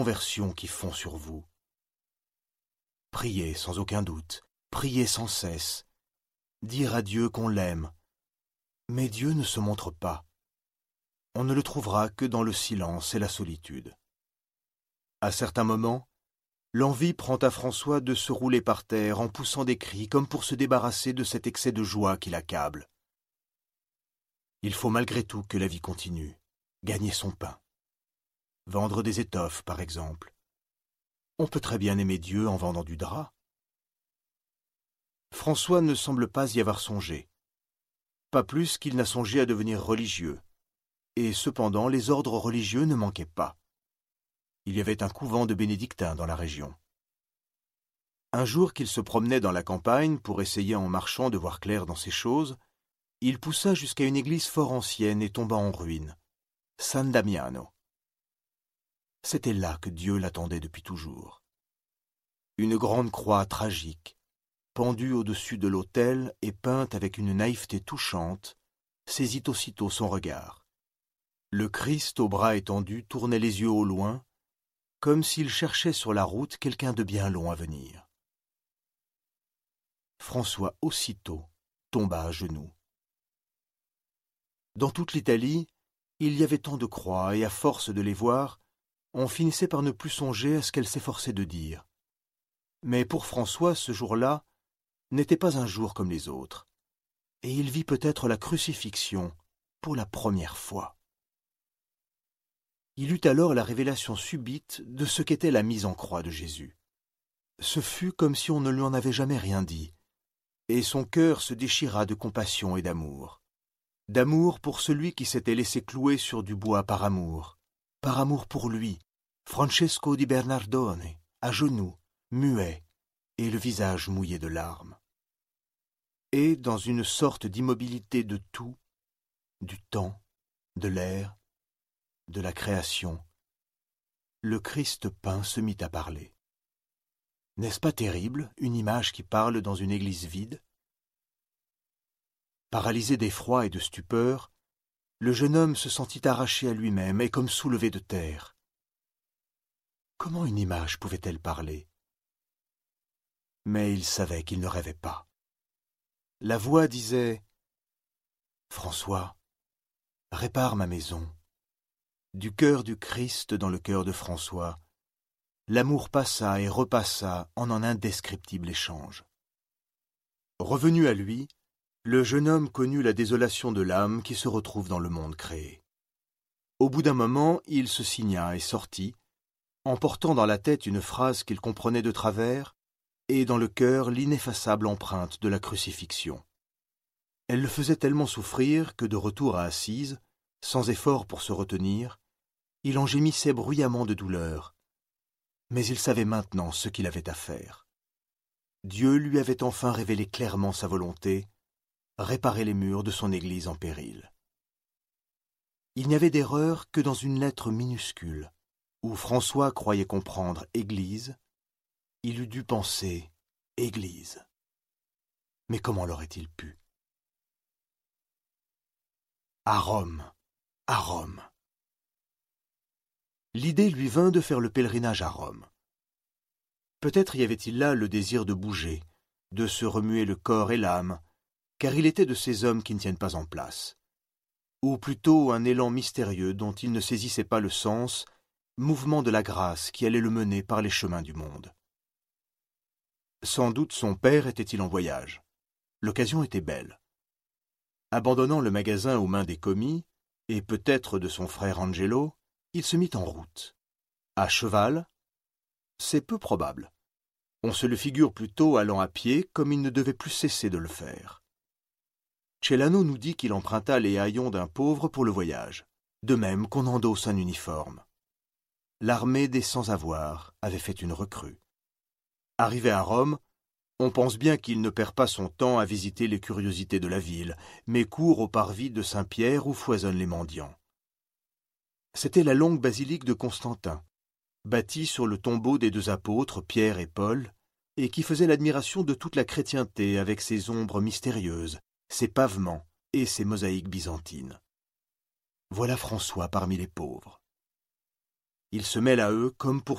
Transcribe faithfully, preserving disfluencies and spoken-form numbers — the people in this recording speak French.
conversion qui fond sur vous. Priez sans aucun doute, priez sans cesse, dire à Dieu qu'on l'aime. Mais Dieu ne se montre pas. On ne le trouvera que dans le silence et la solitude. À certains moments, l'envie prend à François de se rouler par terre en poussant des cris comme pour se débarrasser de cet excès de joie qui l'accable. Il faut malgré tout que la vie continue, gagner son pain. Vendre des étoffes, par exemple. On peut très bien aimer Dieu en vendant du drap. François ne semble pas y avoir songé. Pas plus qu'il n'a songé à devenir religieux. Et cependant, les ordres religieux ne manquaient pas. Il y avait un couvent de bénédictins dans la région. Un jour qu'il se promenait dans la campagne pour essayer en marchant de voir clair dans ces choses, il poussa jusqu'à une église fort ancienne et tomba en ruine, San Damiano. C'était là que Dieu l'attendait depuis toujours. Une grande croix tragique, pendue au-dessus de l'autel et peinte avec une naïveté touchante, saisit aussitôt son regard. Le Christ aux bras étendus tournait les yeux au loin, comme s'il cherchait sur la route quelqu'un de bien long à venir. François aussitôt tomba à genoux. Dans toute l'Italie, il y avait tant de croix, et à force de les voir, on finissait par ne plus songer à ce qu'elle s'efforçait de dire. Mais pour François, ce jour-là n'était pas un jour comme les autres, et il vit peut-être la crucifixion pour la première fois. Il eut alors la révélation subite de ce qu'était la mise en croix de Jésus. Ce fut comme si on ne lui en avait jamais rien dit, et son cœur se déchira de compassion et d'amour. D'amour pour celui qui s'était laissé clouer sur du bois par amour, par amour pour lui, Francesco di Bernardone, à genoux, muet, et le visage mouillé de larmes. Et, dans une sorte d'immobilité de tout, du temps, de l'air, de la création, le Christ peint se mit à parler. N'est-ce pas terrible, une image qui parle dans une église vide? Paralysé d'effroi et de stupeur, le jeune homme se sentit arraché à lui-même et comme soulevé de terre. Comment une image pouvait-elle parler? Mais il savait qu'il ne rêvait pas. La voix disait « François, répare ma maison. » Du cœur du Christ dans le cœur de François, l'amour passa et repassa en un indescriptible échange. Revenu à lui, le jeune homme connut la désolation de l'âme qui se retrouve dans le monde créé. Au bout d'un moment, il se signa et sortit, emportant dans la tête une phrase qu'il comprenait de travers et dans le cœur l'ineffaçable empreinte de la crucifixion. Elle le faisait tellement souffrir que, de retour à Assise, sans effort pour se retenir, il en gémissait bruyamment de douleur. Mais il savait maintenant ce qu'il avait à faire. Dieu lui avait enfin révélé clairement sa volonté, réparer les murs de son église en péril. Il n'y avait d'erreur que dans une lettre minuscule, où François croyait comprendre « Église », il eût dû penser « Église ». Mais comment l'aurait-il pu? À Rome, à Rome. L'idée lui vint de faire le pèlerinage à Rome. Peut-être y avait-il là le désir de bouger, de se remuer le corps et l'âme, car il était de ces hommes qui ne tiennent pas en place. Ou plutôt un élan mystérieux dont il ne saisissait pas le sens, mouvement de la grâce qui allait le mener par les chemins du monde. Sans doute son père était-il en voyage. L'occasion était belle. Abandonnant le magasin aux mains des commis, et peut-être de son frère Angelo, il se mit en route. À cheval? C'est peu probable. On se le figure plutôt allant à pied, comme il ne devait plus cesser de le faire. Celano nous dit qu'il emprunta les haillons d'un pauvre pour le voyage, de même qu'on endosse un uniforme. L'armée des sans-avoir avait fait une recrue. Arrivé à Rome, on pense bien qu'il ne perd pas son temps à visiter les curiosités de la ville, mais court au parvis de Saint-Pierre où foisonnent les mendiants. C'était la longue basilique de Constantin, bâtie sur le tombeau des deux apôtres, Pierre et Paul, et qui faisait l'admiration de toute la chrétienté avec ses ombres mystérieuses, ses pavements et ses mosaïques byzantines. Voilà François parmi les pauvres. Il se mêle à eux comme pour